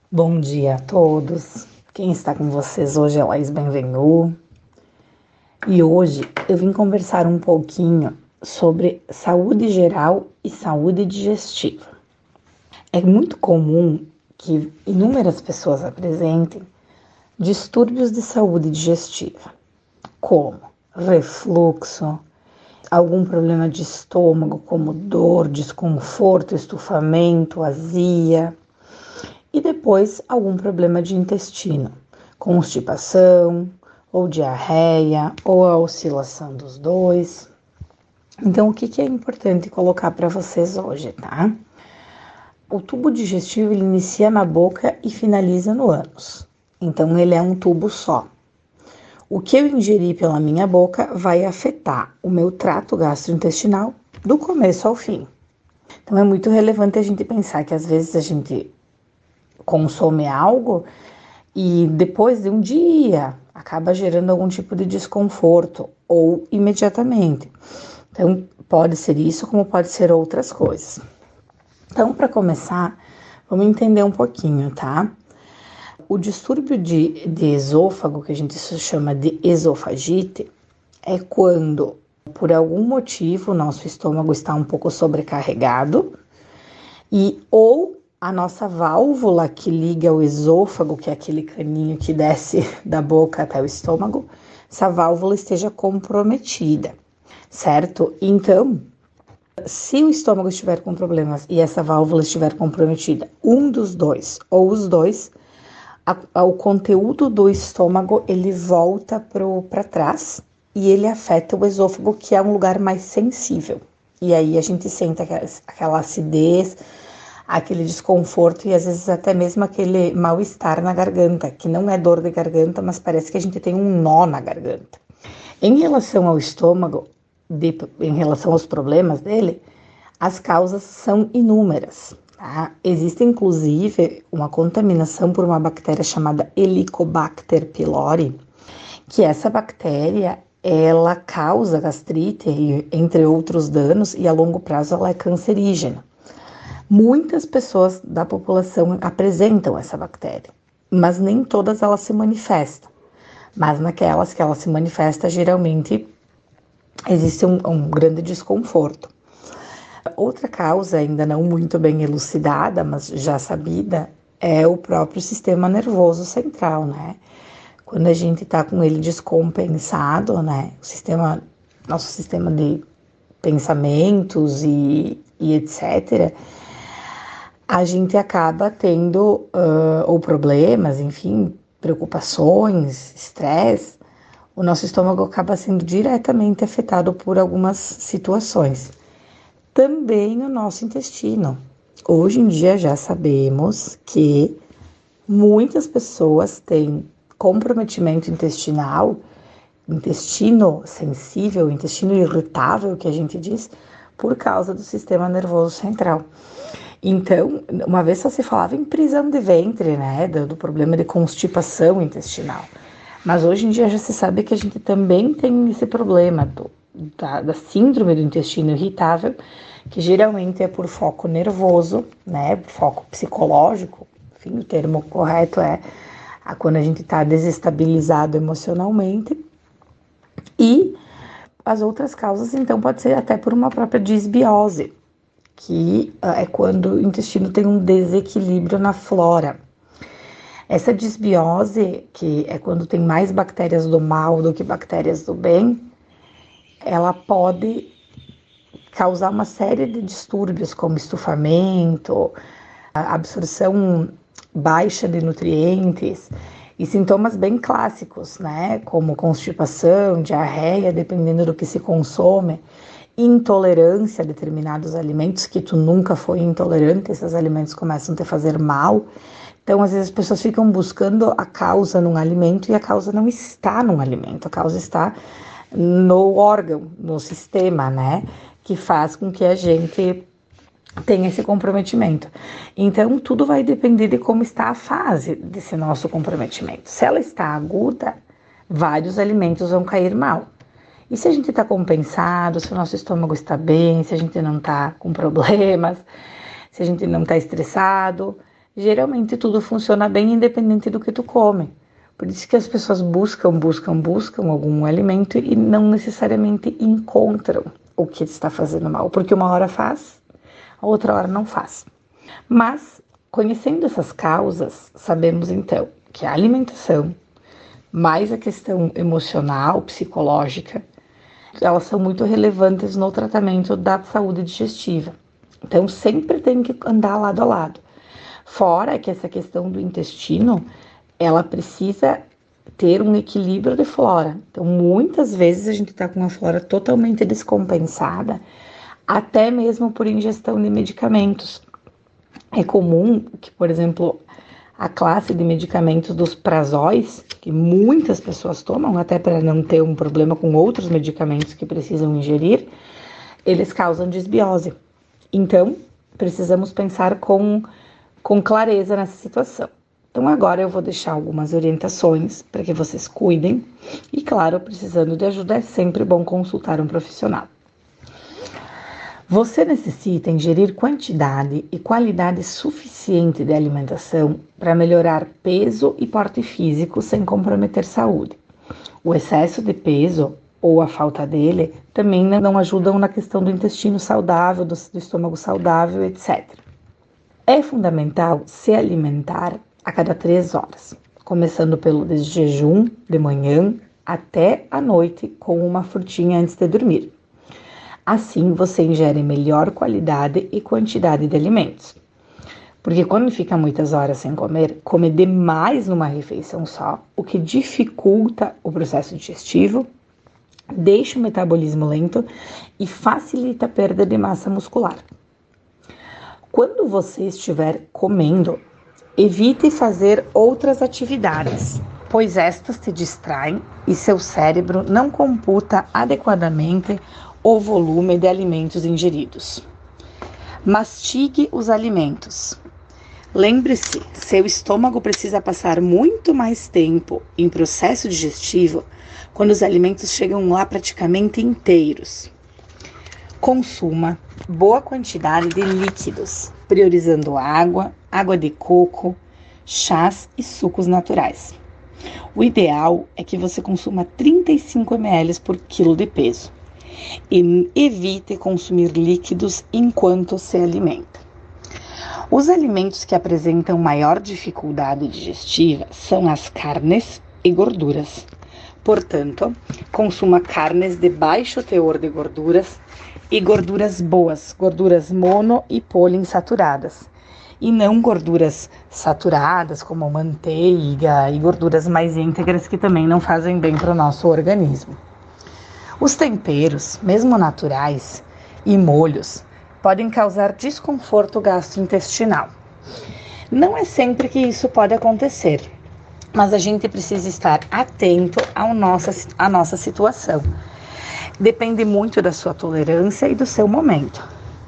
Bom dia a todos. Quem está com vocês hoje é Laís Benvenu. E hoje eu vim conversar um pouquinho sobre saúde geral e saúde digestiva. É muito comum que inúmeras pessoas apresentem distúrbios de saúde digestiva, como refluxo, algum problema de estômago, como dor, desconforto, estufamento, azia, e depois algum problema de intestino, constipação, ou diarreia, ou a oscilação dos dois. Então, o que é importante colocar para vocês hoje, tá? O tubo digestivo ele inicia na boca e finaliza no ânus. Então, ele é um tubo só. O que eu ingerir pela minha boca vai afetar o meu trato gastrointestinal do começo ao fim. Então, é muito relevante a gente pensar que às vezes a gente consome algo e depois de um dia acaba gerando algum tipo de desconforto ou imediatamente. Então, pode ser isso, como pode ser outras coisas. Então, para começar, vamos entender um pouquinho, tá? O distúrbio de esôfago, que a gente chama de esofagite, é quando, por algum motivo, o nosso estômago está um pouco sobrecarregado e ou a nossa válvula que liga o esôfago, que é aquele caninho que desce da boca até o estômago, essa válvula esteja comprometida, certo? Então, se o estômago estiver com problemas e essa válvula estiver comprometida, um dos dois ou os dois, o conteúdo do estômago ele volta para trás e ele afeta o esôfago, que é um lugar mais sensível. E aí a gente sente aquela acidez, aquele desconforto e às vezes até mesmo aquele mal-estar na garganta, que não é dor de garganta, mas parece que a gente tem um nó na garganta. Em relação ao estômago, em relação aos problemas dele, as causas são inúmeras. Tá? Existe inclusive uma contaminação por uma bactéria chamada Helicobacter pylori, que essa bactéria ela causa gastrite, entre outros danos, e a longo prazo ela é cancerígena. Muitas pessoas da população apresentam essa bactéria, mas nem todas elas se manifestam. Mas naquelas que ela se manifesta, geralmente existe um grande desconforto. Outra causa, ainda não muito bem elucidada, mas já sabida, é o próprio sistema nervoso central, né? Quando a gente tá com ele descompensado, né? Nosso sistema de pensamentos e etc., a gente acaba tendo ou problemas, enfim, preocupações, estresse. O nosso estômago acaba sendo diretamente afetado por algumas situações. Também o nosso intestino. Hoje em dia já sabemos que muitas pessoas têm comprometimento intestinal, intestino sensível, intestino irritável, que a gente diz, por causa do sistema nervoso central. Então, uma vez só se falava em prisão de ventre, né, do problema de constipação intestinal. Mas hoje em dia já se sabe que a gente também tem esse problema da síndrome do intestino irritável, que geralmente é por foco nervoso, né, foco psicológico. Enfim, o termo correto é quando a gente está desestabilizado emocionalmente. E as outras causas, então, pode ser até por uma própria disbiose, que é quando o intestino tem um desequilíbrio na flora. Essa disbiose, que é quando tem mais bactérias do mal do que bactérias do bem, ela pode causar uma série de distúrbios, como estufamento, absorção baixa de nutrientes e sintomas bem clássicos, né, como constipação, diarreia, dependendo do que se consome, intolerância a determinados alimentos que tu nunca foi intolerante, esses alimentos começam a te fazer mal. Então, às vezes as pessoas ficam buscando a causa num alimento e a causa não está num alimento, a causa está no órgão, no sistema, né, que faz com que a gente tenha esse comprometimento. Então, tudo vai depender de como está a fase desse nosso comprometimento. Se ela está aguda, vários alimentos vão cair mal. E se a gente está compensado, se o nosso estômago está bem, se a gente não está com problemas, se a gente não está estressado, geralmente tudo funciona bem independente do que tu come. Por isso que as pessoas buscam algum alimento e não necessariamente encontram o que está fazendo mal, porque uma hora faz, a outra hora não faz. Mas, conhecendo essas causas, sabemos então que a alimentação, mais a questão emocional, psicológica, elas são muito relevantes no tratamento da saúde digestiva. Então, sempre tem que andar lado a lado. Fora que essa questão do intestino, ela precisa ter um equilíbrio de flora. Então, muitas vezes a gente está com uma flora totalmente descompensada, até mesmo por ingestão de medicamentos. É comum que, por exemplo, a classe de medicamentos dos prazóis, que muitas pessoas tomam, até para não ter um problema com outros medicamentos que precisam ingerir, eles causam desbiose. Então, precisamos pensar com clareza nessa situação. Então, agora eu vou deixar algumas orientações para que vocês cuidem. E, claro, precisando de ajuda, é sempre bom consultar um profissional. Você necessita ingerir quantidade e qualidade suficiente de alimentação para melhorar peso e porte físico sem comprometer saúde. O excesso de peso ou a falta dele também não ajudam na questão do intestino saudável, do estômago saudável, etc. É fundamental se alimentar a cada 3 horas, começando pelo jejum de manhã até a noite com uma frutinha antes de dormir. Assim você ingere melhor qualidade e quantidade de alimentos. Porque quando fica muitas horas sem comer, come demais numa refeição só, o que dificulta o processo digestivo, deixa o metabolismo lento e facilita a perda de massa muscular. Quando você estiver comendo, evite fazer outras atividades, pois estas te distraem e seu cérebro não computa adequadamente o volume de alimentos ingeridos. Mastigue os alimentos. Lembre-se, seu estômago precisa passar muito mais tempo em processo digestivo quando os alimentos chegam lá praticamente inteiros. Consuma boa quantidade de líquidos, priorizando água de coco, chás e sucos naturais. O ideal é que você consuma 35 ml por quilo de peso e evite consumir líquidos enquanto se alimenta. Os alimentos que apresentam maior dificuldade digestiva são as carnes e gorduras. Portanto, consuma carnes de baixo teor de gorduras e gorduras boas, gorduras mono e poliinsaturadas, e não gorduras saturadas como manteiga e gorduras mais íntegras que também não fazem bem para o nosso organismo. Os temperos, mesmo naturais, e molhos podem causar desconforto gastrointestinal. Não é sempre que isso pode acontecer, mas a gente precisa estar atento à nossa situação. Depende muito da sua tolerância e do seu momento.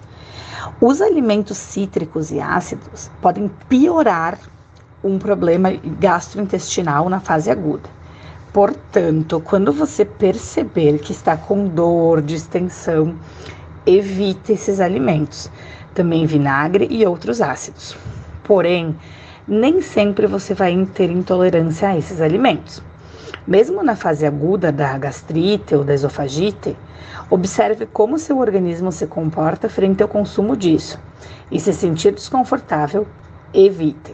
Os alimentos cítricos e ácidos podem piorar um problema gastrointestinal na fase aguda. Portanto, quando você perceber que está com dor, distensão, evite esses alimentos. Também vinagre e outros ácidos. Porém, nem sempre você vai ter intolerância a esses alimentos. Mesmo na fase aguda da gastrite ou da esofagite, observe como seu organismo se comporta frente ao consumo disso. E se sentir desconfortável, evite.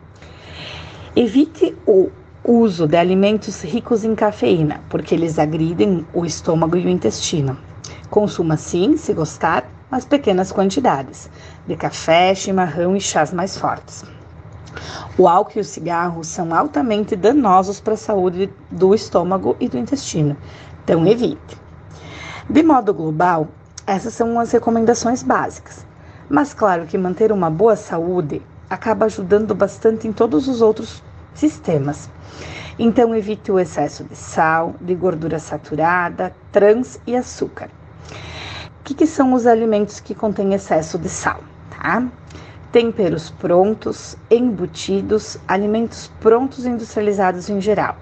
Evite o uso de alimentos ricos em cafeína, porque eles agridem o estômago e o intestino. Consuma sim, se gostar, mas pequenas quantidades, de café, chimarrão e chás mais fortes. O álcool e o cigarro são altamente danosos para a saúde do estômago e do intestino, então evite. De modo global, essas são as recomendações básicas, mas claro que manter uma boa saúde acaba ajudando bastante em todos os outros sistemas. Então evite o excesso de sal, de gordura saturada, trans e açúcar. O que são os alimentos que contêm excesso de sal, tá? Temperos prontos, embutidos, alimentos prontos e industrializados em geral.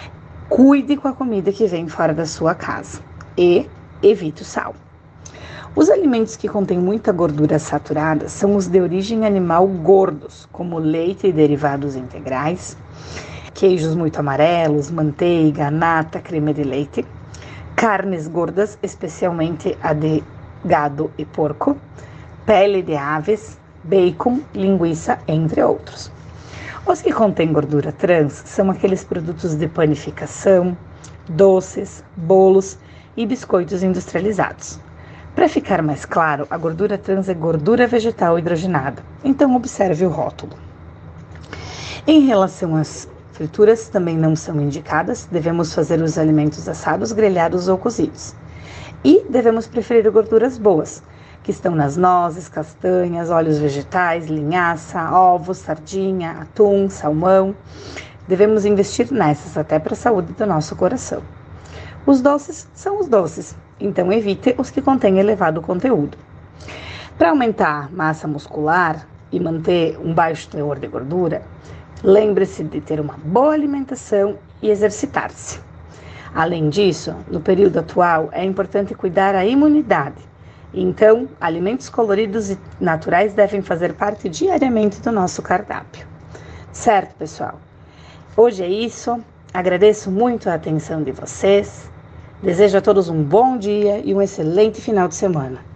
Cuide com a comida que vem fora da sua casa e evite o sal. Os alimentos que contêm muita gordura saturada são os de origem animal gordos, como leite e derivados integrais, queijos muito amarelos, manteiga, nata, creme de leite, carnes gordas, especialmente a de gado e porco, pele de aves, bacon, linguiça, entre outros. Os que contêm gordura trans são aqueles produtos de panificação, doces, bolos e biscoitos industrializados. Para ficar mais claro, a gordura trans é gordura vegetal hidrogenada, então observe o rótulo. Em relação às frituras, também não são indicadas, devemos fazer os alimentos assados, grelhados ou cozidos. E devemos preferir gorduras boas, que estão nas nozes, castanhas, óleos vegetais, linhaça, ovos, sardinha, atum, salmão. Devemos investir nessas até para a saúde do nosso coração. Os doces são os doces, então evite os que contêm elevado conteúdo. Para aumentar massa muscular e manter um baixo teor de gordura, lembre-se de ter uma boa alimentação e exercitar-se. Além disso, no período atual é importante cuidar da imunidade. Então, alimentos coloridos e naturais devem fazer parte diariamente do nosso cardápio. Certo, pessoal? Hoje é isso. Agradeço muito a atenção de vocês. Desejo a todos um bom dia e um excelente final de semana.